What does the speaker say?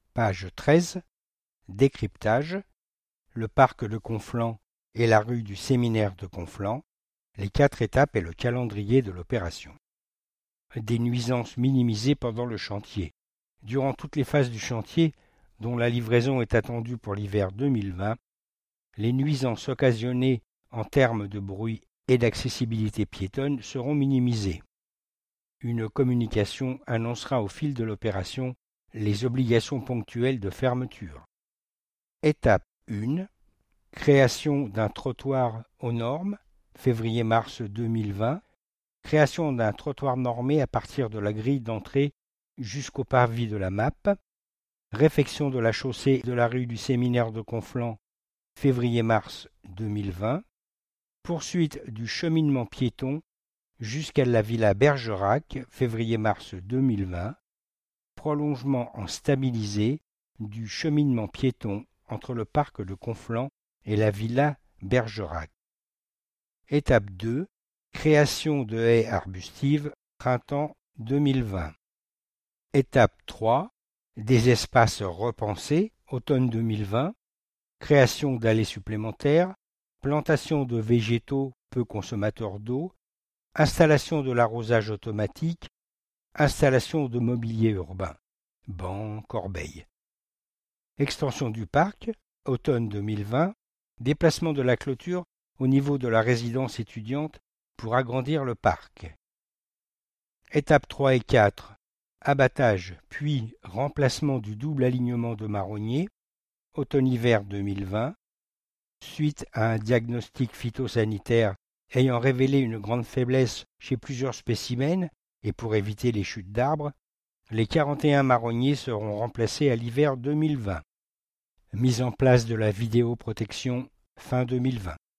Page 13. Décryptage. Le parc de Conflans et la rue du Séminaire de Conflans. Les 4 étapes et le calendrier de l'opération. Des nuisances minimisées pendant le chantier. Durant toutes les phases du chantier, dont la livraison est attendue pour l'hiver 2020, les nuisances occasionnées en termes de bruit et d'accessibilité piétonne seront minimisées. Une communication annoncera au fil de l'opération les obligations ponctuelles de fermeture. Étape 1. Création d'un trottoir aux normes, février-mars 2020. Création d'un trottoir normé à partir de la grille d'entrée jusqu'au parvis de la map. Réfection de la chaussée de la rue du Séminaire de Conflans, février-mars 2020. Poursuite du cheminement piéton jusqu'à la villa Bergerac, février-mars 2020. Prolongement en stabilisé du cheminement piéton entre le parc de Conflans et la villa Bergerac. Étape 2. Création de haies arbustives, printemps 2020. Étape 3. Des espaces repensés, automne 2020. Création d'allées supplémentaires, plantation de végétaux peu consommateurs d'eau, installation de l'arrosage automatique, installation de mobilier urbain, bancs, corbeilles. Extension du parc, automne 2020, déplacement de la clôture au niveau de la résidence étudiante pour agrandir le parc. Étapes 3 et 4, abattage puis remplacement du double alignement de marronniers, automne-hiver 2020, suite à un diagnostic phytosanitaire ayant révélé une grande faiblesse chez plusieurs spécimens et pour éviter les chutes d'arbres, les 41 marronniers seront remplacés à l'hiver 2020. Mise en place de la vidéoprotection fin 2020.